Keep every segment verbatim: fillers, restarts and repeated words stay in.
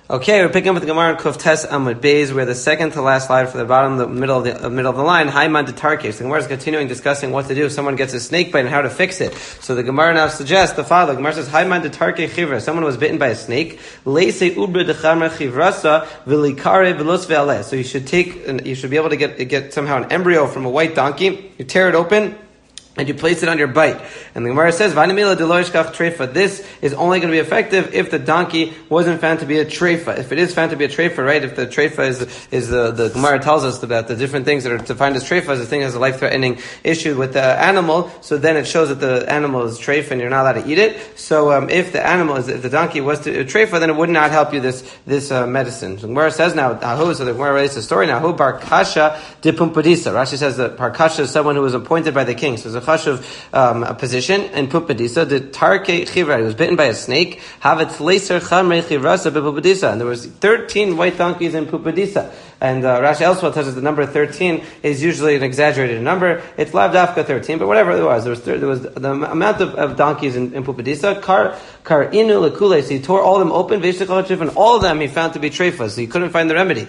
Okay, we're picking up with the Gemara in Kuf Tes Amud Beis. We're the second to last slide from the bottom, the middle of the uh, middle of the line. Haiman de Tarke. So the Gemara is continuing discussing what to do if someone gets a snake bite and how to fix it. So the Gemara now suggests the following. The Gemara says, Haiman de Tarke chivra. Someone was bitten by a snake. Leise ubra de chamra chivrasa v'likare v'los ve'aleh. So you should take, you should be able to get get somehow an embryo from a white donkey. You tear it open and you place it on your bite. And the Gemara says, Vanimila de lo yishkach treifa. This is only going to be effective if the donkey wasn't found to be a treifa. If it is found to be a treifa, right? If the treifa is, is the, the Gemara tells us about the different things that are defined as treifas, the thing has a life-threatening issue with the animal, so then it shows that the animal is treifa and you're not allowed to eat it. So, um, if the animal is, if the donkey was to, a treifa, then it would not help you this, this, uh, medicine. So the Gemara says now, Ahu, so the Gemara relates the story now, Ahu bar kasha de pumpadisa. Rashi says that par kasha is someone who was appointed by the king. So there's a chashuv um, a position in Pupadisa. The Tarke Chivra, he was bitten by a snake. Havet Leser Chamre Chivrasa Pupadisa, and there was thirteen white donkeys in Pupadisa. And uh, Rashi elsewhere tells us the number thirteen is usually an exaggerated number. It's Lav Dafka thirteen, but whatever it was, there was thir- there was the amount of, of donkeys in, in Pupadisa. Kar Kar Inu Lekule, so he tore all of them open. And all of them he found to be treifas, so he couldn't find the remedy.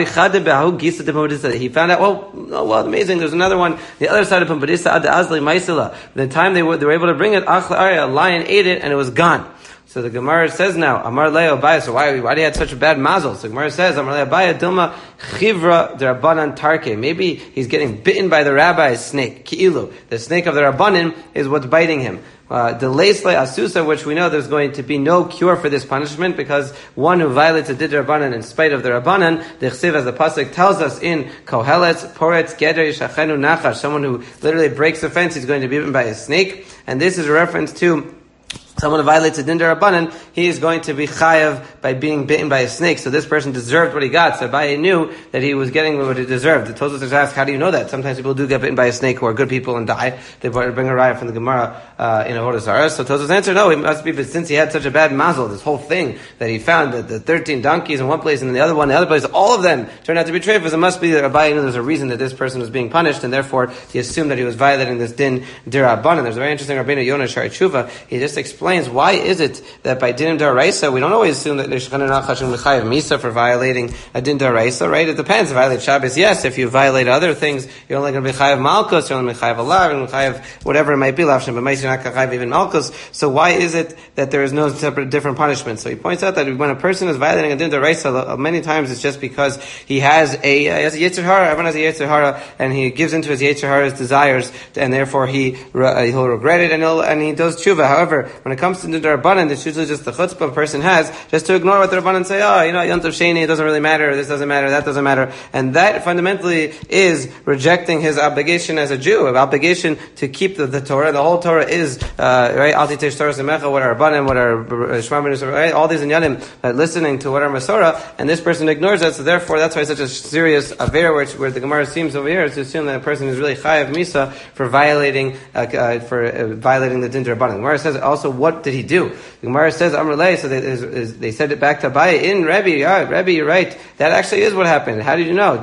He found out, well, oh, well, amazing. There's another one, the other side of Pupadisa, Ad Azli Maisila. The time they were, they were able to bring it, a lion ate it and it was gone. So the Gemara says now, Amar Leo Abaya, so why, why do you have such a bad mazel? So the Gemara says, Amar Leo Abaya, Dilma Chivra D'Rabbanan Tarke. Maybe he's getting bitten by the rabbi's snake, Ki'ilu. The snake of the Rabbanan is what's biting him. Uh, the Leisle Asusa, which we know there's going to be no cure for this punishment, because one who violates a Did Rabbanan in spite of the Rabbanan, the Chsiv, as the Pasuk tells us in Koheletz, Poretz, Geder, Yishachenu Nachash, someone who literally breaks the fence, he's going to be bitten by a snake. And this is a reference to someone who violates a din d'Rabbanan, he is going to be chayav by being bitten by a snake. So this person deserved what he got. So Abaye knew that he was getting what he deserved. The Tosafos ask, how do you know that? Sometimes people do get bitten by a snake who are good people and die. They bring a raya from the Gemara uh, in Avodah Zarah. So Tosafos answered, no, it must be, but since he had such a bad mazel, this whole thing that he found, that the thirteen donkeys in one place and in the other one, the other place, all of them turned out to be treifas. It must be that Abaye knew there's a reason that this person was being punished, and therefore he assumed that he was violating this din d'Rabbanan. There's a very interesting Rabbeinu Yonah Shari Tshuva. He just explains why is it that by din d'oraisa we don't always assume that Shechana Nachash and Mechayev Misa for violating a din d'oraisa, right? It depends. Violate Shabbos, yes. If you violate other things, you're only going to be Chayev Malkus, you're only Mechayev Alav, and Mechayev whatever it might be, Lavshem, but you're not Chayev even Malkus. So why is it that there is no separate, different punishment? So he points out that when a person is violating a din d'oraisa, many times it's just because he has a, he has a Yetzer Hara, everyone has a Yetzer Hara, and he gives into his Yetzer Hara's desires, and therefore he, he'll regret it, and he'll, and he does tshuva. However, when it comes to din d'Rabbanan, it's usually just the chutzpah a person has, just to ignore what the Rabbanan say, oh, you know, Yontav Sheni, it doesn't really matter, this doesn't matter, that doesn't matter. And that fundamentally is rejecting his obligation as a Jew, of obligation to keep the, the Torah. The whole Torah is, uh, right, Al Titesh Torah Semecha, what are Rabbanan, what are Shema B'nai, right, all these inyanim, uh, listening to what are Masorah, and this person ignores that, so therefore that's why it's such a serious aver, where, where the Gemara seems over here is to assume that a person is really chayav misa for violating, uh, uh, for uh, violating the din d'Rabbanan. The Gemara says also, what did he do? The Gemara says, Amrulay, so they, is, is, they said it back to Abaye, in Rebbe, yeah, Rebbe, you're right. That actually is what happened. How did you know?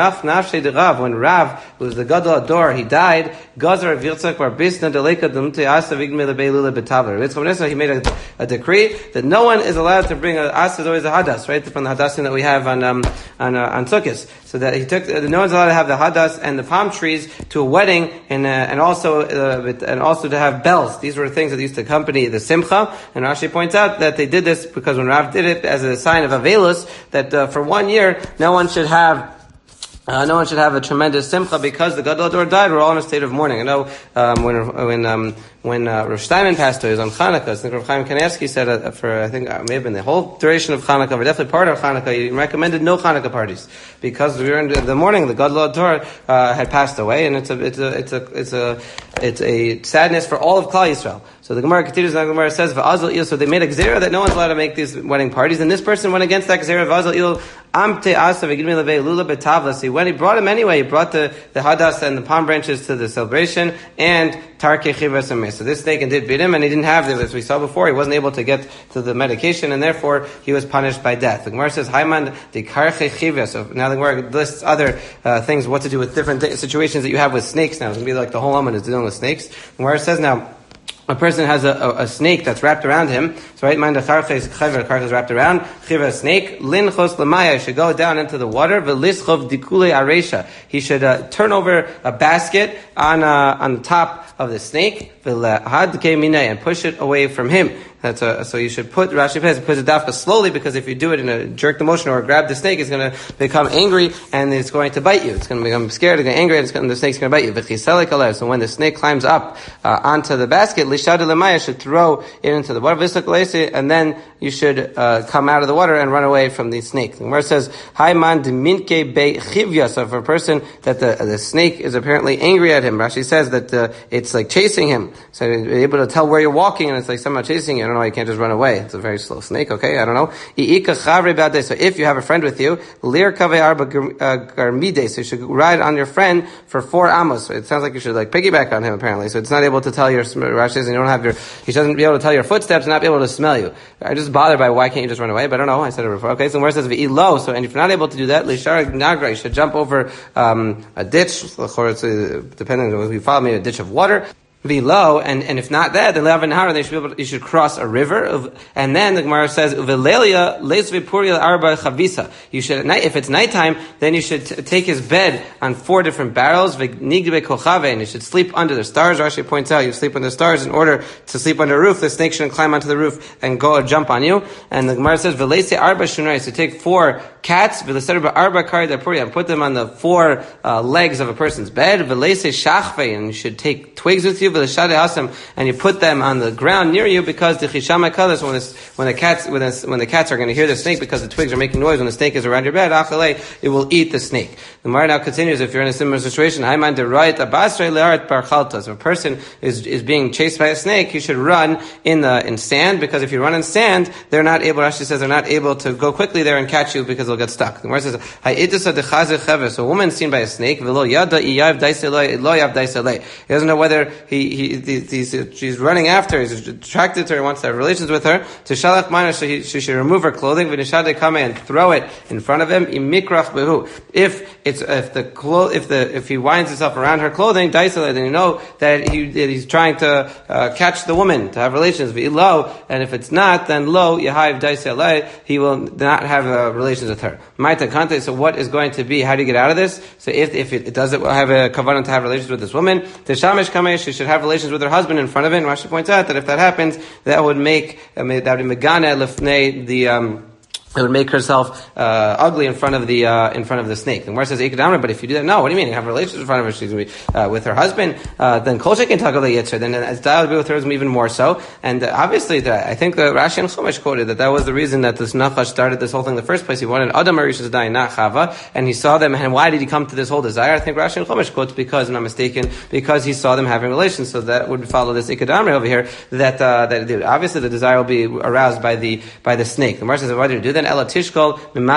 When Rav, who was the Gadol Ador, he died, Gazar Virtzak Bar Bisna Deleka Dumte Asa Vigmele Beilula Betavar. He made a, a decree that no one is allowed to bring a Asa is always a Hadas, right? From the Hadasim that we have on, um, on, uh, on Sukkot. So that he took, uh, no one's allowed to have the Hadas and the palm trees to a wedding, and, uh, and also, uh, with, and also to have bells. These were things that used to accompany the Simcha, and Rashi points out that they did this because when Rav did it as a sign of Avelus, that uh, for one year, no one should have Uh, no one should have a tremendous simcha because the Gadol Ador died. We're all in a state of mourning. I know um, when when um, when uh, Rav Steinman passed away, it was on Chanukah. I think Rav Chaim Kanievsky said uh, for I think uh, may have been the whole duration of Chanukah, but definitely part of Chanukah, he recommended no Chanukah parties because we were in the morning. The Gadol Ador uh, had passed away, and it's a it's a it's a it's a it's a sadness for all of Klal Yisrael. So the Gemara continues, and the Gemara says, "V'azal il." So they made a gzera that no one's allowed to make these wedding parties, and this person went against that gzera. V'azal il amte asa v'gidmi levei lula betavla. So when he brought him anyway, he brought the the hadas and the palm branches to the celebration and tarke chivas and So this snake did beat him, and he didn't have this. As we saw before, he wasn't able to get to the medication, and therefore he was punished by death. The Gemara says, "Haiman de karche chivas." So now the Gemara lists other uh, things, what to do with different th- situations that you have with snakes. Now it's going to be like the whole Amun is dealing with snakes. The Gemara says now. a person has a, a, a snake that's wrapped around him, so right, mind the charches, chaver, charches wrapped around, chiva, a snake, linchos lamaya, should go down into the water, v'lischov dikule aresha. He should uh, turn over a basket on uh, on the top of the snake, and push it away from him. That's a, so you should put, Rashi says, put it dafka slowly, because if you do it in a jerk the motion or grab the snake, it's going to become angry and it's going to bite you. It's going to become scared, it's going to be angry, and, it's going, the snake's going to bite you. So when the snake climbs up uh, onto the basket, lishad lemaya, should throw it into the water, and then you should uh, come out of the water and run away from the snake. The Gemara says, Haiman deminke be chivya. So for a person that the the snake is apparently angry at him, Rashi says that uh, it's like chasing him. So you're able to tell where you're walking, and it's like somehow chasing you. I don't know, you can't just run away. It's a very slow snake, okay? I don't know. So if you have a friend with you, lir kaveh arba garmide, so you should ride on your friend for four amos. So it sounds like you should like piggyback on him, apparently. So it's not able to tell your, Rashi says, and you don't have your, he doesn't be able to tell your footsteps and not be able to smell you. I just bothered by why can't you just run away? But I don't know. I said it before. Okay, so where it says v'i lo, so and if you're not able to do that, lishar nagra, you should jump over um, a ditch, depending on if you follow me, a ditch of water. Below, and, and if not that, then Lev and Hara, they should be able to, you should cross a river, of, and then the Gemara says, Uvelelia, Lesvipuria Arba Chavisa. You should, at night, if it's nighttime, then you should t- take his bed on four different barrels, Nigbe Kochave, and you should sleep under the stars. Rashi points out, you sleep under the stars in order to sleep under a roof. The snake shouldn't climb onto the roof and go or jump on you. And the Gemara says, Velese Arba Shunrai, so take four cats, Velese Arba Karidapuria, and put them on the four uh, legs of a person's bed, Velese Shachve, and you should take twigs with you, and you put them on the ground near you, because the chishama kalas, when this, when the cats, when, this, when the cats are going to hear the snake, because the twigs are making noise when the snake is around your bed, it will eat the snake. The Gemara now continues, if you're in a similar situation, if a person is, is being chased by a snake, you should run in the, in sand, because if you run in sand, they're not able, Rashi says, they're not able to go quickly there and catch you, because they'll get stuck. The Gemara says, so a woman seen by a snake, he doesn't know whether he, he He's, she's running after, he's attracted to her, wants to have relations with her. To shalach minor, so he, she should remove her clothing, v'nishade kame, and throw it in front of him. Imikrach behu. If it's if the clo- if the if he winds himself around her clothing, daisele, then you know that, he, that he's trying to uh, catch the woman to have relations. V'ilo, and if it's not, then lo yahav daisele, he will not have uh, relations with her. Ma'ita kante. So what is going to be? How do you get out of this? So if if it, it doesn't have a kavanah to have relations with this woman, teshamish kame, she should have relations with her husband in front of it. And Rashi points out that if that happens, that would make um, that would be megane lefnei the um, it would make herself uh, ugly in front of the uh, in front of the snake. The Gemara says ikadamra, but if you do that, no. What do you mean? You have relations in front of her? She's going to be uh, with her husband. Uh, then kol shekin takal yitzur. Then as that would be with her even more so. And uh, obviously, the, I think the Rashi and Chumash quoted that that was the reason that this Nachash started this whole thing in the first place. He wanted Adam Arisha to die, not Chava, and he saw them. And why did he come to this whole desire? I think Rashi and Chumash quotes because, I'm not mistaken, because he saw them having relations. So that would follow this ikadamra over here. That uh, that obviously the desire will be aroused by the by the snake. The Gemara says, why did he do that? Ela tishkol. So the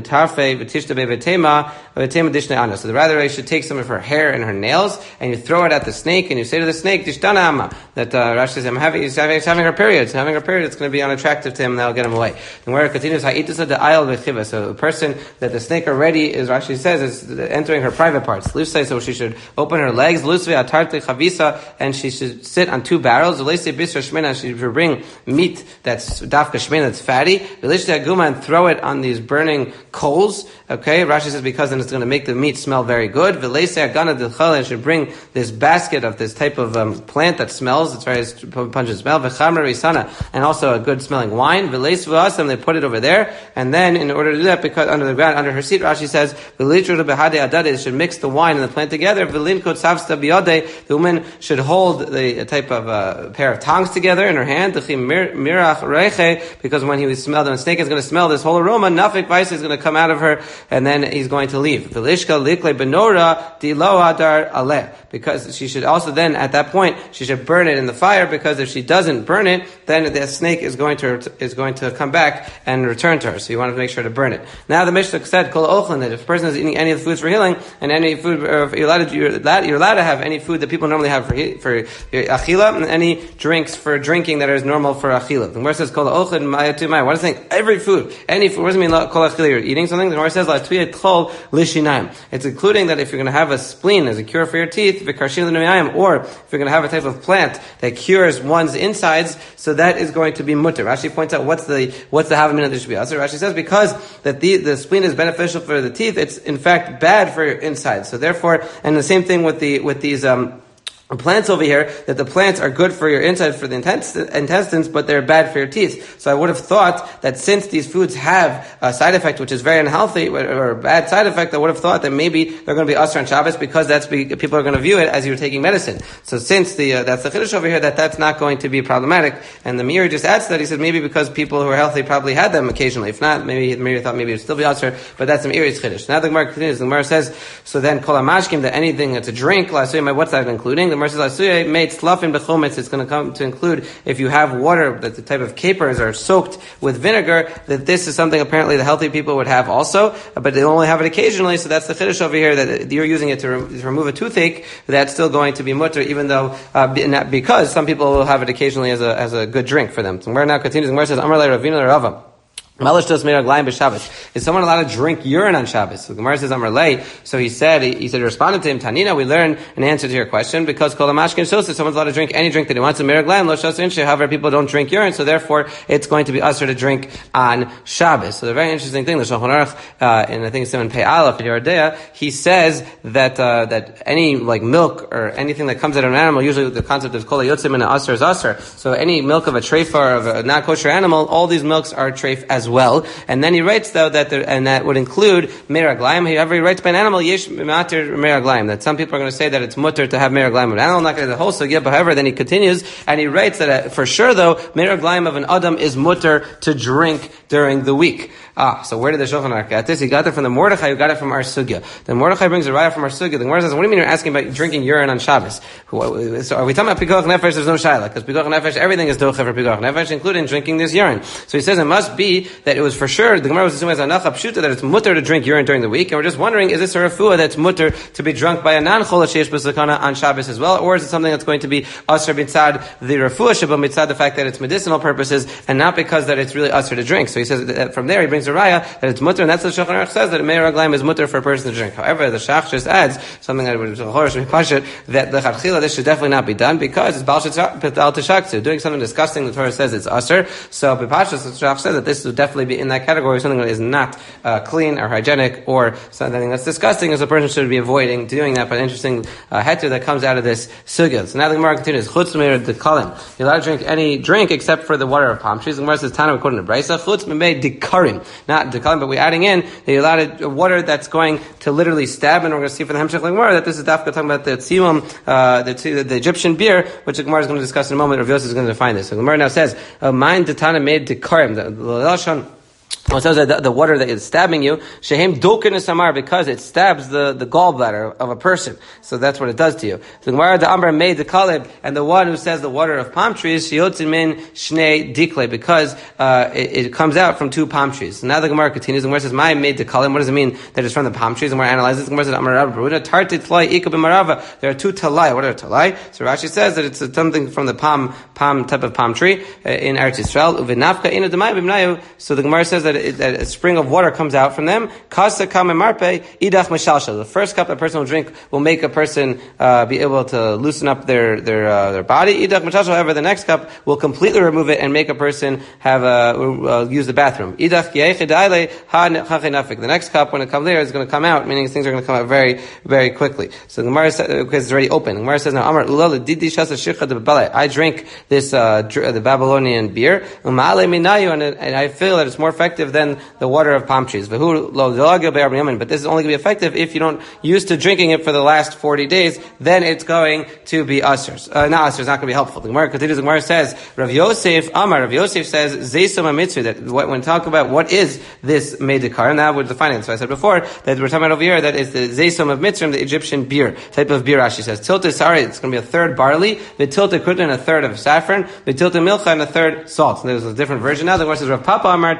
rather you should take some of her hair and her nails and you throw it at the snake and you say to the snake, Tishtana Amma, that uh, Rashi says, I'm having, he's having, he's having her period. He's having her period, it's going to be unattractive to him and that'll get him away. And where it continues, so the person that the snake already is, Rashi says, is entering her private parts. So she should open her legs, and she should sit on two barrels. She should bring meat that's dafka shmena, that's fatty, and throw it on these burning coals. Okay, Rashi says because then it's going to make the meat smell very good. And should bring this basket of this type of um, plant that smells. It's very pungent smell. And also a good smelling wine. They put it over there, and then in order to do that, because under the ground, under her seat, Rashi says they should mix the wine and the plant together. The woman should hold the type of uh, pair of tongs together in her hand. Because when he would smell them, the snake is going to smell this whole aroma. Nafik Vaisa is going to come out of her, and then he's going to leave. Because she should also then, at that point, she should burn it in the fire, because if she doesn't burn it, then the snake is going to is going to come back and return to her. So you want to make sure to burn it. Now the Mishnah said, Kol Ochlin, that if a person is eating any of the foods for healing, and any food, uh, you're, allowed to, you're, allowed, you're allowed to have any food that people normally have for for achila, and any drinks for drinking that is normal for achila. The Gemara says, Kol Ochlin, what does it think? Every food food. Any food, what does it mean, kol achila, you're eating something? The Gemara says, la tuya tchol lishinayim. It's including that if you're going to have a spleen as a cure for your teeth, v'karshin l'nuyayim, or if you're going to have a type of plant that cures one's insides, so that is going to be mutter. Rashi points out what's the, what's the havamina that should be asur. Rashi says because that the, the spleen is beneficial for the teeth, it's in fact bad for your insides. So therefore, and the same thing with the, with these, um, plants over here, that the plants are good for your inside, for the intestines, but they're bad for your teeth. So I would have thought that since these foods have a side effect which is very unhealthy, or a bad side effect, I would have thought that maybe they're going to be asur on Shabbos because that's be, people are going to view it as you're taking medicine. So since the uh, that's the chiddush over here, that that's not going to be problematic. And the Meiri just adds to that, he said maybe because people who are healthy probably had them occasionally. If not, maybe the Meiri thought maybe it would still be asur, but that's the Meiri's chiddush. Now the Gemara continues. The Gemara says, so then kol hamashkim, that anything that's a drink, what's that including? The Gemara says, made slafin bechometz. It's going to come to include if you have water that the type of capers are soaked with vinegar. That this is something apparently the healthy people would have also, but they only have it occasionally. So that's the chiddush over here that you're using it to, re- to remove a toothache. That's still going to be mutter, even though uh, because some people will have it occasionally as a as a good drink for them. So Gemara now continues. Gemara says, Amar le Ravina Rava. Is someone allowed to drink urine on Shabbos? So the Gemara says, Amar lei. So he said, he, he said, responded to him, Tanina, we learn an answer to your question, because kol hamashkin shosa, someone's allowed to drink any drink that he wants, a miraglaim, lo shosa inshe, however, people don't drink urine, so therefore, it's going to be asur to drink on Shabbos. So the very interesting thing, the Shulchan Aruch, uh, and I think it's in Pei Aleph, in Yordea, he says that, uh, that any, like, milk, or anything that comes out of an animal, usually the concept of kol hayotzim and asur is asur. So any milk of a treif or of a not kosher animal, all these milks are treif as well. And then Then he writes though that there, and that would include meraglaim. However, he writes by an animal yesh matir meraglaim. That some people are going to say that it's mutter to have meraglaim of an animal. I'm not going to the whole sugya, but however, then he continues and he writes that uh, for sure though meraglaim of an adam is mutter to drink during the week. Ah, so where did the Shulchan Aruch get this? He got it from the Mordechai, who got it from our sugya. Then Mordechai brings a raya from our sugya. The Gemara says, "What do you mean you're asking about drinking urine on Shabbos? So are we talking about pikuach nefesh? There's no shaila because pikuach nefesh, everything is docha for pikuach nefesh, including drinking this urine. So he says it must be that it was for sure. The Gemara was assuming as anacha pshuta that it's mutter to drink urine during the week, and we're just wondering, is this a refuah that's mutter to be drunk by a non-chol sheish b'sakana on Shabbos as well, or is it something that's going to be asur mitzad the refuah sheba mitzad the fact that it's medicinal purposes and not because that it's really asur to drink? So he says that from there he brings a raya that it's mutter, and that's what the Shulchan Aruch says, that meir raglaim is mutter for a person to drink. However, the Shach just adds something that would be pashut that the chadchila this should definitely not be done because it's bal tishaktu, doing something disgusting. The Torah says it's asur. So b'pashut the Shach says that this would definitely be in that category, something that is not uh, clean or hygienic or something that's disgusting, as a person should be avoiding doing that. But interesting uh, heter that comes out of this sugya. So now the Gemara continues. Chutz meir dekalim. You're allowed to drink any drink except for the water of palm trees. The Gemara says Tana according to Brisa. Chutz meir dekarim, not dekalim, but we're adding in that you're allowed a water that's going to literally stab. And we're going to see for the Hemshech Gemara that this is dafka talking about the tzimum, uh, the, the Egyptian beer, which the Gemara is going to discuss in a moment. Rav Yosef is going to define this. So the Gemara now says, "Mind the Tana made dekarim." The lashon. Well, it says that the, the water that is stabbing you, shehem dokin samar, because it stabs the, the gallbladder of a person. So that's what it does to you. So the Gemara the Amber made the kalib, and the one who says the water of palm trees, shiyotzin min shnei dikle, because uh, it, it comes out from two palm trees. So now the Gemara continues. The Gemara says, "My made the kalib." What does it mean that it's from the palm trees? And we're analyzing. The Gemara says, "Amar Rav Baruda tarti tlai ika b'marava." There are two talai. What are talai? So Rashi says that it's something from the palm palm type of palm tree uh, in Eretz Yisrael. Uvenafka ina demai b'mnayu. So the Gemara says that It, that a spring of water comes out from them. Kasa kame marpe idach meshalshal. The first cup a person will drink will make a person uh, be able to loosen up their their uh, their body. Idach meshalshal. However, the next cup will completely remove it and make a person have uh, uh, use the bathroom. Idach yechedayle ha nafik. The next cup, when it comes there, is going to come out, meaning things are going to come out very very quickly. So the Gemara says, because it's already open. The Gemara says now, Amar ulala didi shasa shikha de babale. I drink this uh, dr- the Babylonian beer, and I feel that it's more effective than the water of palm trees. But this is only going to be effective if you don't used to drinking it for the last forty days. Then it's going to be asur. Uh, not asur. It's not going to be helpful. The Gemara continues. The Gemara says, Rav Yosef Amar. Rav Yosef says zeisum mitzvah. That when talk about what is this meidikar, now we're defining it. So I said before that we're talking about over here that is the zeisum of mitzvah, the Egyptian beer type of beer. Rashi says tilta sorry, it's going to be a third barley, the tilta kruta and a third of saffron, the tilta milcha and a third salt. So there's a different version now. The Gemara says Rav Papa Amar tilta chita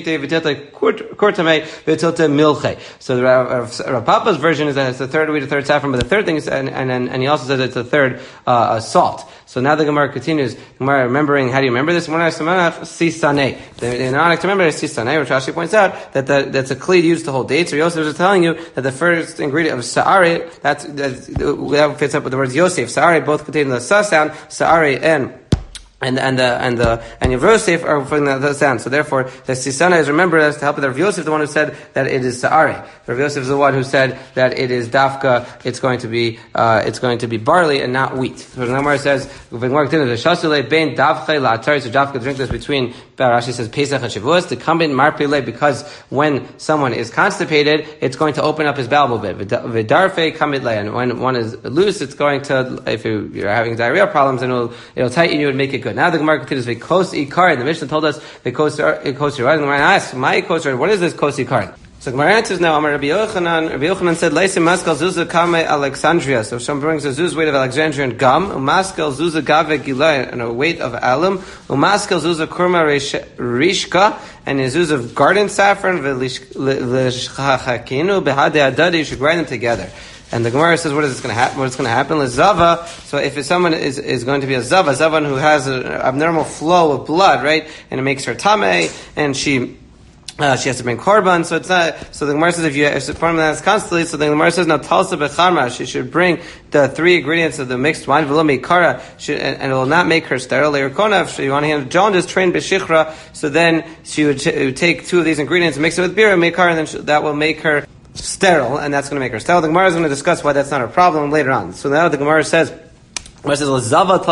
Sheite v'tilta kurtame v'tilta milche. So the Rav, Rav Papa's version is that it's the third wheat, the third saffron, but the third thing is, and, and, and he also says it's the third uh, salt. So now the Gemara continues. Gemara remembering, how do you remember this? When I Sisaneh. The Anak to remember is Sisaneh, which Rashi points out that the, that's a klid used to hold dates. Or Yosef is telling you that the first ingredient of Sa'ari, that's, that, that fits up with the words Yosef. Sa'ari both contain the sa sound, Sa'ari and And and the and the and Yosef are from the, the sound. So therefore, the Sisana is remembered as to help with Rav Yosef, the one who said that it is Sa'ari. Rav Yosef is the one who said that it is Dafka. It's going to be uh, it's going to be barley and not wheat. So the Gemara says, "The Shasule bein Davche la'atar." So Dafka drink this between. Rashi says Pesach and Shavuos to come in marpile, because when someone is constipated, it's going to open up his bowel a bit. V'darfe kamit and when one is loose, it's going to, if you're having diarrhea problems, and it'll it'll tighten you and make it good. Now the Gemara continues, V'kos ikar, and the Mishnah told us, V'kos ikar, and the Gemara asks, my kos, what is this kos ikar? So Gemara answers now, Amar Rabbi Yochanan, Rabbi Yochanan said, Leisim maskal zuzah kame Alexandria. So if someone brings a zuz weight of Alexandrian gum, umaskal zuzah gave gilay, and a weight of alum, umaskal zuzah kurma rishka, and a zuz of garden saffron, v'lishchachakinu behade adadi, you should grind them together. And the Gemara says, what is this going to happen? What's going to happen? Zava. So if someone is, is going to be a zava, zava who has an abnormal flow of blood, right, and it makes her tameh, and she Uh, she has to bring korban, so it's not, so the Gemara says if you, if the formula that's constantly, so the Gemara says, now talsa becharma, she should bring the three ingredients of the mixed wine, v'lo meikara, and, and it will not make her sterile. Leirkona, if you want to have John just trained b'shichra, so then she would, t- would take two of these ingredients, mix it with beer, and make her, and then she, that will make her sterile, and that's going to make her sterile. The Gemara is going to discuss why that's not a problem later on. So now the Gemara says, But if you want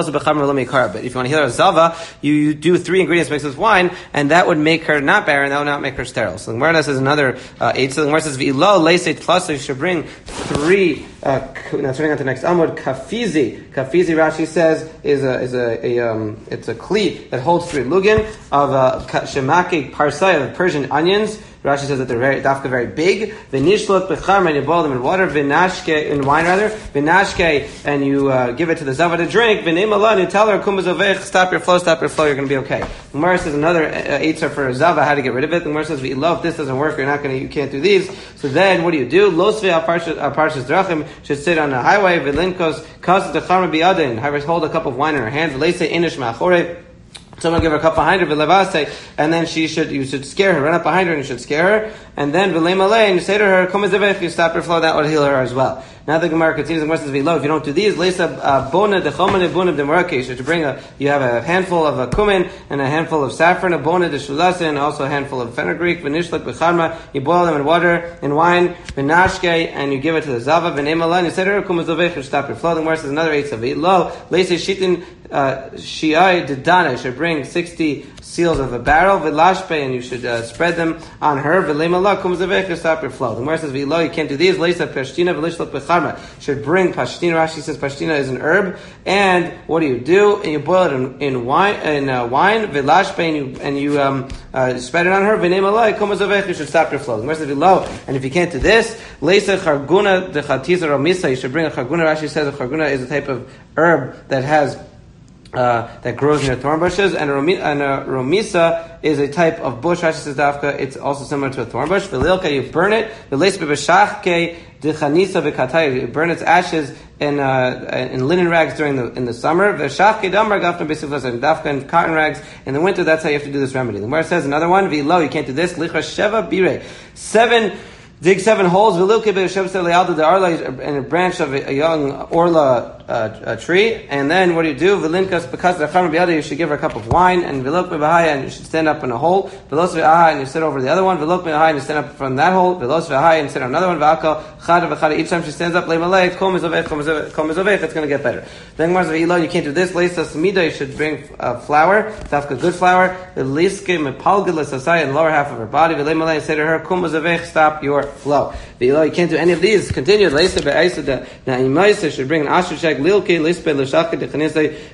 to heal her zava, you, you do three ingredients mixed with wine, and that would make her not barren, that would not make her sterile. So the Gemara says another uh, eight. So the Gemara says, V'ilo leiseit plus, you should bring three, uh, now turning on to the next Amud, kafizi. Kafizi, Rashi says, is a, is a, a um, it's a kli that holds three lugin of uh, shemake parsai, of Persian onions. Rashi says that they're very, dafka very big. V'nishlot b'charma, and you boil them in water. V'nashke, in wine rather. V'nashke, and you uh, give it to the zava to drink. V'neim Allah, and you tell her, kum b'zovech, stop your flow, stop your flow, you're going to be okay. The Gemara says another uh, eitzah for zava, how to get rid of it. The Gemara says, v'ilo, if this doesn't work, you're not going to, you can't do these. So then, what do you do? Lo svei al parshas drachim, should sit on the highway. V'linkos, kas d'charma b'yadin, have her hold a cup of wine in her hand. V'leisei inish ma'achorei, someone give her a cup behind her, v'levase, and then she should, you should scare her, run up behind her and you should scare her, and then v'lei malei, and you say to her, kum ezevech, you stop her flow, that would heal her as well. Now the Gemara continues, the Gemara says, v'lo, if you don't do these, leisa bona dechomane bona demarake, you should bring a, you have a handful of a cumin, and a handful of saffron, a bona de shulase, and also a handful of fenugreek, v'nishlat b'charma, you boil them in water, in wine, v'nashke, and you give it to the zava, v'nei malei, and you say to her, kum ezevech, you stop your flow. The Gemara says another eight, so v'lo, leisa shitin, shi'ai dedana, you should bring sixty seals of a barrel, v'lashpe, and you should uh, spread them on her, v'lei malei, kum ezevech, you stop your flow. The Gemara says, v'lo, you can't do these, leisa peshtina, v'lishlat b'charma, should bring pashtina. Rashi says pashtina is an herb, and what do you do? And you boil it in, in wine, in uh, wine, v'lashpe, and you and you um, uh, spread it on her. V'nei malei, kum ezevech, you should stop your flow. The Gemara says v'lo, and if you can't do this, leisa charguna dechatiza romisa, you should bring a charguna. Rashi says a charguna is a type of herb that has Uh, that grows near thorn bushes, and a, romi- and a romisa is a type of bush. Rashi says dafka, it's also similar to a thorn bush. V'lilka, you burn it. V'leis b'beshachke dechanisa v'katay, you burn its ashes in uh, in linen rags during the in the summer. V'shachke damar gafna b'siflas, and dafka and cotton rags in the winter. That's how you have to do this remedy. The Gemara says another one. V'lo, you can't do this. Licha sheva bire, seven. Dig seven holes, and a branch of a, a young orla uh, a tree, and then what do you do? You should give her a cup of wine, and and you should stand up in a hole, and you sit over the other one, and you stand up from that hole, and sit on another one. Each time she stands up, it's going to get better. Then you can't do this. You should bring uh, flour, good flour, in the lower half of her body, and say to her, stop your flow. You can't do any of these. Continue. Should bring an asher check, lilke, lispe, leshachke, dechanise,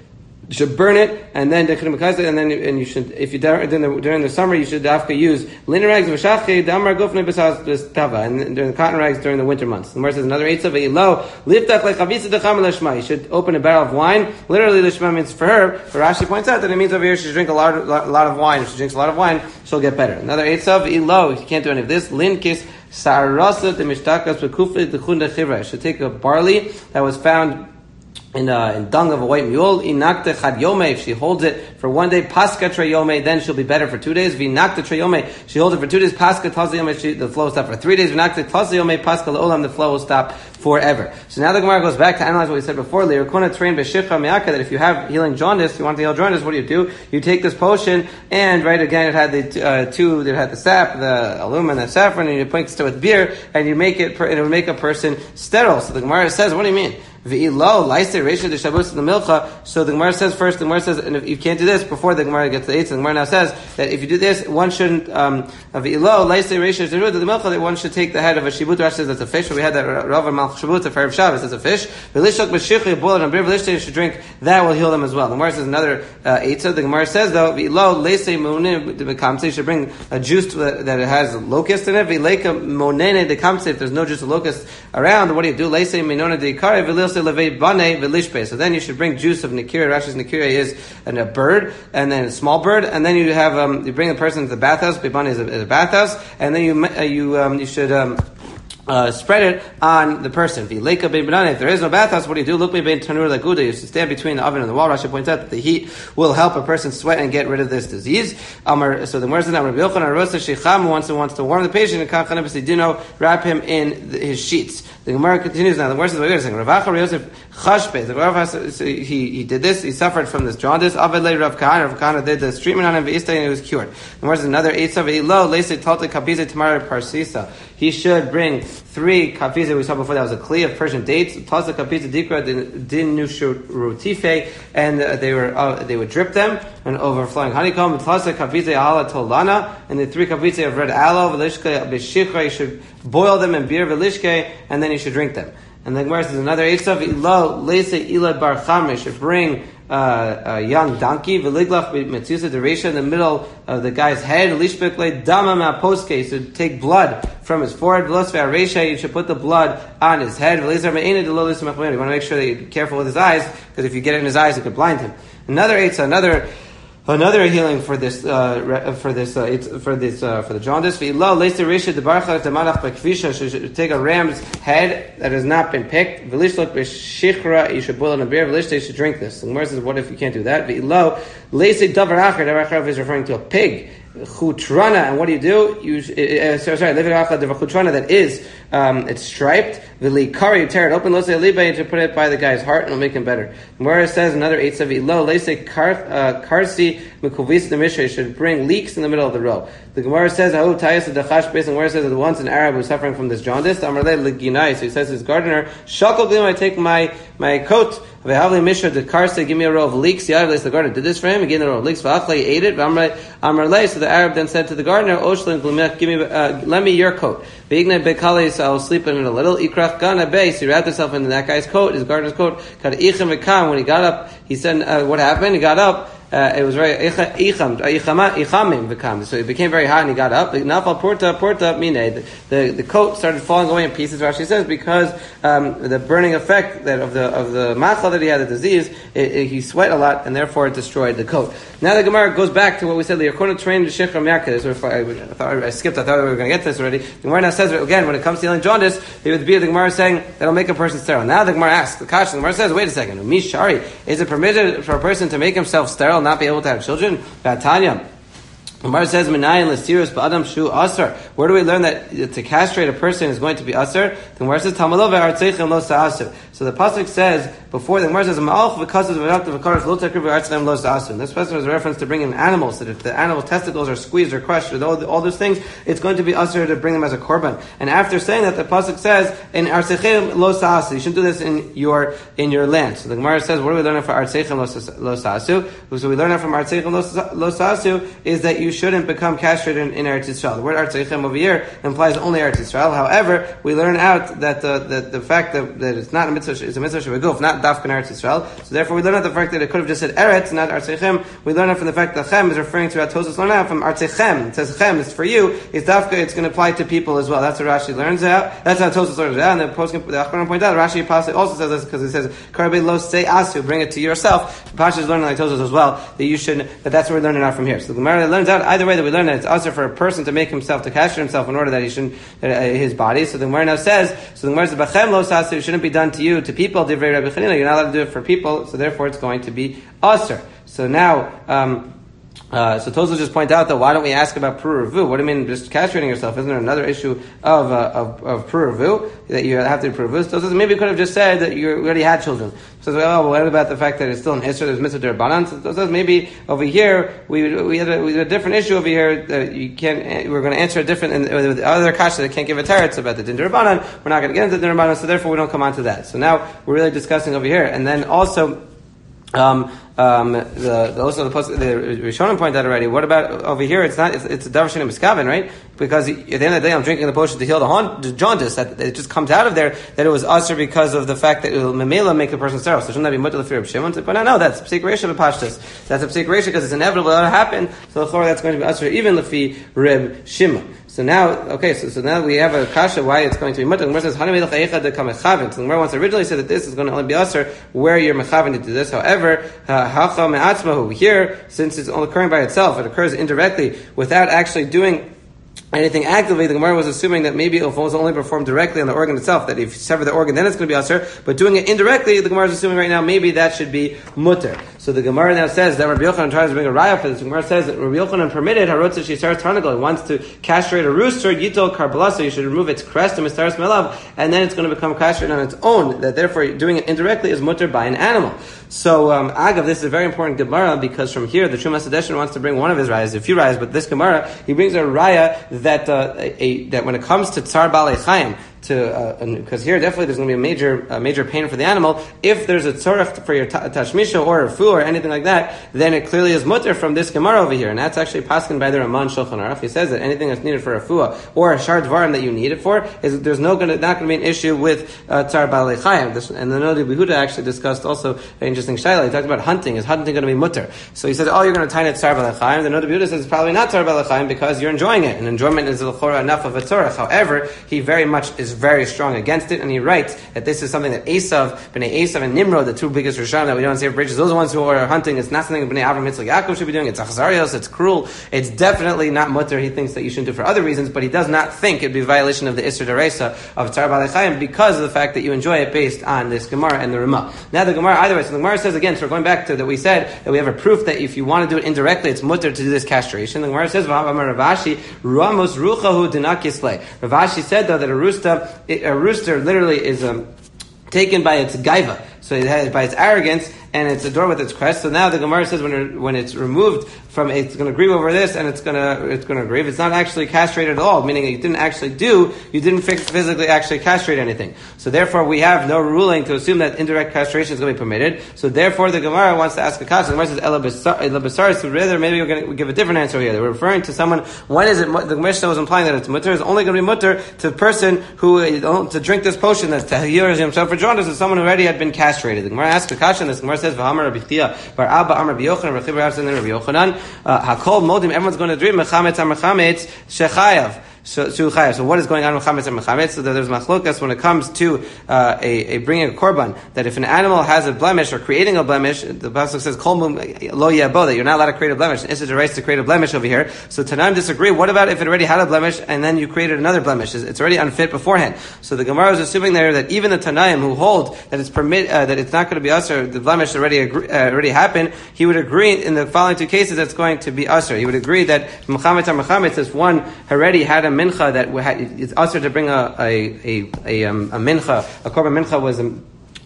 You should burn it, and then and then and you should, if you during the during the summer, you should dafka use linen rags v'shachei damar gufnei b'sas tava, and during the cotton rags during the winter months. The Gemara says another eitzah ve'ilo liftach lechavisa decham lishma. You should open a barrel of wine. Literally, lishma means for her. But Rashi points out that it means over here she should drink a lot, of, a lot of wine. If she drinks a lot of wine, she'll get better. Another eitzah ve'ilo. You can't do any of this. Linkis sarasa demishtakas v'kufli dechunda chivra. You should take a barley that was found in, uh, in dung of a white mule, inakte chad yome, if she holds it for one day, paska treyome, then she'll be better for two days. Vinakte treyome, she holds it for two days, paska tazayome, she, the flow will stop for three days. Vinakte tazayome, paska leolam, the flow will stop forever. So now the Gemara goes back to analyze what we said before. Leirkuna train b'shifcha miyaka, that if you have healing jaundice, you want to heal jaundice, what do you do? You take this potion, and right again, it had the uh, two, it had the sap, the alum, and the saffron, and you mix it with beer, and you make it, and it would make a person sterile. So the Gemara says, what do you mean? V'ilo, laise, reisha, the shabus, the milcha. So the Gemara says first, the Gemara says, and if you can't do this, before the Gemara gets to the eight, so the Gemara now says that if you do this, one shouldn't, um, v'ilo, laise, reisha, the milcha, that one should take the head of a shibut. Rashi says that's a fish. We had that Rav Malch Shabut, for Erev Shabbos, that's a fish. V'lishok b'shichri, boil it on beer, v'lishte, you should drink, that will heal them as well. The Gemara says another, uh, eight, so the Gemara says though, v'ilo, laise, monin, the kamse, you should bring a juice that, that it has locust in it, v'leika, monene, the kamse, if there's no juice of locust around, what do you do? Laise, minona, de ikare, v'lilse, levei, bane, so then you should bring juice of nikira. Rashi's nikira is an, a bird, and then a small bird, and then you have um, you bring the person to the bathhouse. Bibane is a, is a bathhouse, and then you uh, you um, you should. Um, Uh, spread it on the person. If there is no bathhouse, what do you do? Look, maybe tanur laguda. You should stand between the oven and the wall. Rashi points out that the heat will help a person sweat and get rid of this disease. Amar, so the Gemara says that Rabbi Yochanan Rosa Sheicham wants to wants to warm the patient and Kachanebes Dino wrap him in the, his sheets. The Gemara continues now. The Gemara says, wait a second. Rav Acha Yosef Chashbe. The Rav so he he did this. He suffered from this jaundice. Aved Rav Kahana. Rav Kahana did this treatment on him. Ve'istay, and he was cured. The Gemara says another eitzah ve'ilo leise talte kapize tamar parsisa. He should bring three kafiza we saw before. That was a kli of Persian dates. Taza kapiza dikra din nushurutife, and uh, they were uh, they would drip them and overflowing honeycomb. Taza kafiza ala tolana, and the three kafiza of red aloe velishke b'shikra. You should boil them in beer velishke, and then you should drink them. And the Gemara says another eitzah ilo leise ila bar chame. Should bring Uh, a young donkey, v'liglach b'metzusa dereisha, in the middle of the guy's head, lishbek le dama ma'poske, so take blood from his forehead, v'los ve'areisha, you should put the blood on his head, v'lizar me'ena delolis mechmeni. You want to make sure that you're careful with his eyes, because if you get it in his eyes, it could blind him. Another eitzah, another Another healing for this, uh, for this, uh, it's, for this, uh, for the jaundice. V'ilo leisa reisha debarcha demanach b'kvisha. Should take a ram's head that has not been picked. V'lishlok b'shichra. You should boil it in a beer. V'lishte, you should drink this. And the Gemara says, what if you can't do that? V'ilo leisa davar acher. Davar acher is referring to a pig. Chutrana, and what do you do? You uh, sorry, sorry, chutrana that is um, it's striped. V'likari, you tear it open. Lo se liba, you should put it by the guy's heart, and it'll make him better. Gemara says another eight sevi lo leise karsi mekuvis the mishnah. You should bring leeks in the middle of the row. The Gemara says how tayas the dachash base, and Gemara says that once an Arab was suffering from this jaundice, Amarle leginai. So he says to his gardener, shakol b'lim, I take my my coat. V'havli mishnah the karsi, give me a row of leeks. The Arab, the gardener, did this for him. He gave him a row of leeks. V'achle, he ate it. Amarle, so the Arab then said to the gardener, Oshlin, give me, uh, lend me your coat. V'igna bekali, so I will sleep in it a little. Ikrach gana base, he wrapped himself in that guy's coat, his gardener's coat. Kad ichem v'kam, when he got up, he said, uh, what happened? He got up. Uh, it was very icham ichamim v'kam. So it became very hot, and he got up. Nafal porta porta mine. The, the the coat started falling away in pieces. Rashi says because um, the burning effect that of the of the machla that he had, the disease, it, it, he sweat a lot, and therefore it destroyed the coat. Now the Gemara goes back to what we said. The Yerkona trained the shechram yakah. I, I thought I skipped. I thought we were going to get this already. The Gemara now says again when it comes to healing jaundice, it would be the Gemara saying that'll make a person sterile. Now the Gemara asks the Kash. The Gemara says, wait a second. Mishari, is it permitted for a person to make himself sterile, not be able to have children? Vatanya. Gemara says, "Minayin l'sirus ba'adam shu asar." Where do we learn that to castrate a person is going to be asar? The Gemara says, "Tamalov ve'artzeichem lo sa'asur." So the pasuk says before the Gemara says, "Ma'alch v'kasas v'raktav v'karas lo takriv ve'artzeichem lo sa'asur." This pasuk is a reference to bringing animals. That if the animal testicles are squeezed or crushed or all, all those things, it's going to be asar to bring them as a korban. And after saying that, the pasuk says, "In artzeichem lo sa'asur." You shouldn't do this in your in your land. So the Gemara says, what do we learn from artzeichem lo sa'asur? So we learn from artzeichem lo sa'asur is that you shouldn't become castrated in, in Eretz Yisrael. The word artzeichem Chaim over here implies only Eretz Yisrael. However, we learn out that the, the, the fact that, that it's not a mitzvah, it's a mitzvah shebeguf, not dafkan Eretz Yisrael. So therefore we learn out the fact that it could have just said Eretz, not Artzechem. We learn out from the fact that Chem is referring to Atosos learn out from Artzechem. It says Chem is for you. It's dafka, it's going to apply to people as well. That's what Rashi learns out. That's how Tosos learns out. And the post the Achronim point out, Rashi also says this because it says, Karbe lo say asu, bring it to yourself. Pasha is learning like Tosos as well, that you should, that that's what we're learning out from here. So the Gemara learns out either way that we learn that it's also for a person to make himself, to castrate himself in order that he shouldn't, uh, his body. So the Gemara now says, so the Gemara says, Bachem lo sasu, it shouldn't be done to you, to people, divrei Rabbi Chanina, you're not allowed to do it for people, so therefore it's going to be aser. So now, um, Uh, so Tosos just point out that why don't we ask about Puravu? What do you mean just castrating yourself? Isn't there another issue of uh, of, of Puravu that you have to do Puravu? So Tosos maybe could have just said that you already had children. So oh, well, what about the fact that it's still an Isser, there's Mitzvah D'Rabbanan? So Tosos maybe over here we we had, a, we had a different issue over here that you can't. We're going to answer a different and with the other kasha that can't give a teretz about the Din D'Rabbanan. We're not going to get into the Din D'Rabbanan, so therefore we don't come on to that. So now we're really discussing over here, and then also. Um, um, the, the also the post, the Rishonim pointed out already. What about over here? It's not. It's, it's a davar she'ein miskaven, right? Because at the end of the day, I'm drinking the potion to heal the, haunt, the jaundice. That it just comes out of there. That it was usher because of the fact that it will memela make the person sterile. So shouldn't that be mutter the fear of Shimon? But no, no, that's psik reisha b'pashtus. That's a psik reisha because it's inevitable that it'll happen. So the that's going to be usher even lefi Reb Shimon. So now, okay, so, so now we have a kasha why it's going to be mutter. The Gemara says, "Hana melech eichad dekamechavin." So the Gemara once originally said that this is going to only be usher where you're mechavin to do this. However, hacha me'atzmahu here, since it's only occurring by itself, it occurs indirectly without actually doing anything actively. The Gemara was assuming that maybe it was only performed directly on the organ itself, that if you sever the organ, then it's going to be usher. But doing it indirectly, the Gemara is assuming right now, maybe that should be mutter. So the Gemara now says that Rabbi Yochanan tries to bring a raya for this. The Gemara says that Rabbi Yochanan permitted harotza shisar tarnagol. He wants to castrate a rooster, yitol karbala, so you should remove its crest and mistaris melav, and then it's going to become castrated on its own. That therefore doing it indirectly is mutter by an animal. So um, agav, this is a very important Gemara because from here the Trumas Hadeshin wants to bring one of his rayas, a few rayas, but this Gemara he brings a raya that uh, a, a, that when it comes to tsar balei chayim, to because uh, here definitely there's going to be a major a major pain for the animal. If there's a tzorach for your ta- tashmisha or a fu or anything like that, then it clearly is mutter from this Gemara over here, and that's actually paskin by the Raman Shulchan Aruch. He says that anything that's needed for a fuah or a shard dvarim that you need it for is there's no gonna, not going to be an issue with tsar balei chayim. And the Nodi Behuda actually discussed also an interesting shayla. He talked about hunting. Is hunting going to be mutter? So he said, oh, you're going to tie it tsar balei chayim. The Nodi Behuda says it's probably not tsar balei chayim because you're enjoying it, and enjoyment is l'chora enough of a tzorach. However, he very much is very strong against it, and he writes that this is something that Esav, Bnei Esav and Nimrod, the two biggest Rishonim that we don't see for bridges, those are the ones who are hunting. It's not something that Bnei Avram, Yitzchak, Yaakov should be doing. It's achzarios, it's cruel. It's definitely not mutter. He thinks that you shouldn't do it for other reasons, but he does not think it'd be a violation of the Isser D'Oraisa of Tzar Balei Chayim because of the fact that you enjoy it based on this Gemara and the Ramah. Now the Gemara, either way, so the Gemara says again, so we're going back to that we said that we have a proof that if you want to do it indirectly, it's mutter to do this castration. The Gemara says, Ravashi, Ramos Ruchahu Dinak Yisplay. Ravashi said though that a rooster, a rooster literally is um, taken by its gaiva, so it has by its arrogance, and it's adored with its crest. So now the Gemara says when it, when it's removed from, it's going to grieve over this, and it's going to it's going to grieve. It's not actually castrated at all, meaning you didn't actually do, you didn't physically actually castrate anything. So therefore, we have no ruling to assume that indirect castration is going to be permitted. So therefore, the Gemara wants to ask a question. The Gemara says Ela Basar. So rather, maybe we're going to give a different answer here. They're referring to someone. When is it? The Mishnah was implying that it's mutter. It's only going to be mutter to the person who to drink this potion that's tahir himself for jaundice is someone who already had been castrated. The Gemara asks a question. This Gemara says V'hamar Rabbi Chia Bar Abba Amar Rabbi Yochanan Rabbi Bar Abba Rabbi Yochanan Hakol Modim. Everyone's going to dream mechametz mechametz shechayav. So, so, so what is going on with chametz and mechametz? So that there's machlokas when it comes to uh, a, a bringing a korban. That if an animal has a blemish or creating a blemish, the pasuk says kol lo yabo, that you're not allowed to create a blemish. It's a race to create a blemish over here. So Tanaim disagree. What about if it already had a blemish and then you created another blemish? It's already unfit beforehand. So the Gemara is assuming there that even the Tanaim who hold that it's permit uh, that it's not going to be usher, the blemish already agree, uh, already happened. He would agree in the following two cases that's going to be usher. He would agree that mechametz or mechametz, if one already had a mincha that we had, it's usher to bring a a a, a, um, a mincha, a korban mincha was a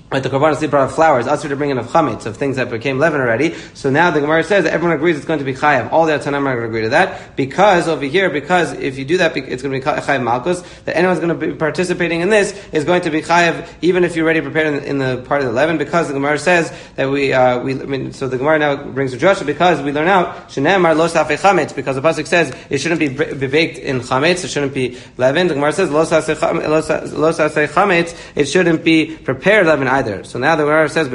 Right, the korban sleep of flowers, also to bring in of chametz, of things that became leaven already. So now the Gemara says that everyone agrees it's going to be chayav. All the Tanam are going to agree to that because over here, because if you do that, it's going to be chayav malchus. That anyone's going to be participating in this is going to be chayav, even if you're already prepared in, in the part of the leaven. Because the Gemara says that we, uh, we, I mean, so the Gemara now brings a drasha because we learn out shenemar lo safei chametz, because the pasuk says it shouldn't be, be baked in chametz, it shouldn't be leaven. The Gemara says lo safei chametz, it shouldn't be prepared leaven either. So now the Gemara says,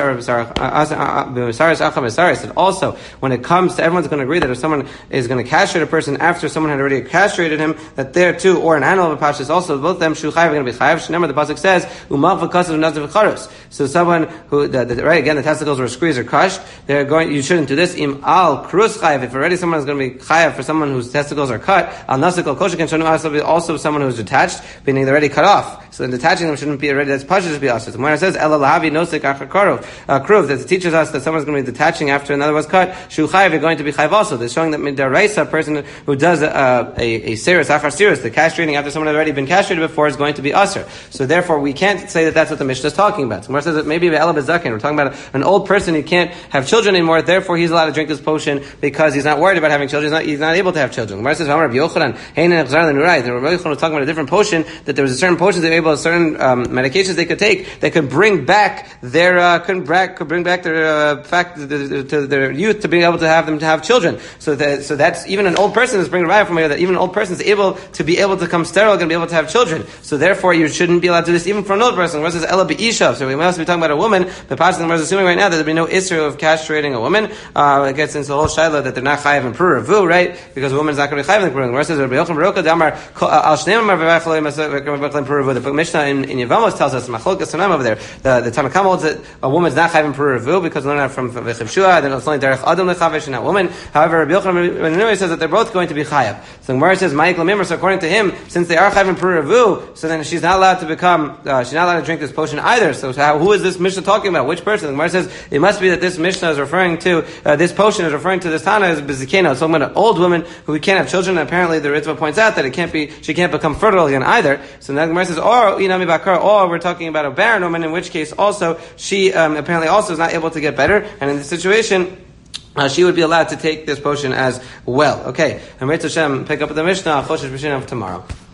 that also, when it comes to, everyone's going to agree that if someone is going to castrate a person after someone had already castrated him, that there too, or an animal of a pashas, also both of them shu chayav are going to be chayav. Remember the pasuk says, umav v'kasav nazav v'charus. So someone who, the, the, right again, the testicles were squeezed or crushed, they're going, you shouldn't do this. Im al krus chayav. If already someone is going to be chayav for someone whose testicles are cut, al nasik al kosher can also also someone who's detached, meaning they're already cut off. So then detaching them shouldn't be already, that's pashas to be also. The Gemara says, Lahavi nosik achakarov, kruv, that teaches us that someone's going to be detaching after another was cut. Shu chayav, you're going to be chayav also. They're showing that midaraisa, a person who does a a, a sirus, achar sirus, the castrating after someone had already been castrated before, is going to be usher. So therefore, we can't say that that's what the Mishnah is talking about. So Gemara says that maybe Ela bezaken, we're talking about an old person who can't have children anymore. Therefore, he's allowed to drink this potion because he's not worried about having children. He's not, he's not able to have children. Gemara says, Rabbi Yochanan, Heinen Echzar Lenurai. The Rabbi Yochanan was talking about a different potion, that there was a certain potions they were able, certain um, medications they could take that could bring back their uh, could, bring, could bring back their uh, fact to, to their youth, to be able to have them to have children. So that so that's even an old person is bringing right from here that even an old person is able to be able to come sterile, going to be able to have children. So therefore, you shouldn't be allowed to do this even for an old person. Whereas Ella be'isha, so we must be talking about a woman. The pasuk is assuming right now that there'd be no issue of castrating a woman. Uh, it gets into the whole shaila that they're not chayav in puravu, right? Because a woman's not going to be chayav in puravu. Whereas Rabbi Yochanan Baruch Damar al shneim amar v'vachloim puravu. The Mishnah in, in Yevamos tells us machlokes tanam over there. The the Tanakh holds that a woman's not chayav in puravu because we learn that from V'chiv Shua. Then it's only derech adam lechavesh and that woman. However, Rabbi Yochanan says that they're both going to be chayav. So the Gemara says Ma'ik lamimar. So according to him, since they are chayav in puravu, so then she's not allowed to become. Uh, she's not allowed to drink this potion either. So, so how, who is this Mishnah talking about? Which person? The Gemara says it must be that this Mishnah is referring to uh, this potion is referring to this Tana as bezikena. It's talking about an old woman who can't have children. And apparently, the Ritva points out that it can't be. She can't become fertile again either. So now the Gemara says, or inami bakar, or we're talking about a barren woman, in which case also she um, apparently also is not able to get better. And in this situation, Uh, she would be allowed to take this potion as well. Okay, and Ritz Hashem, pick up the Mishnah, Choshesh B'Shin of tomorrow.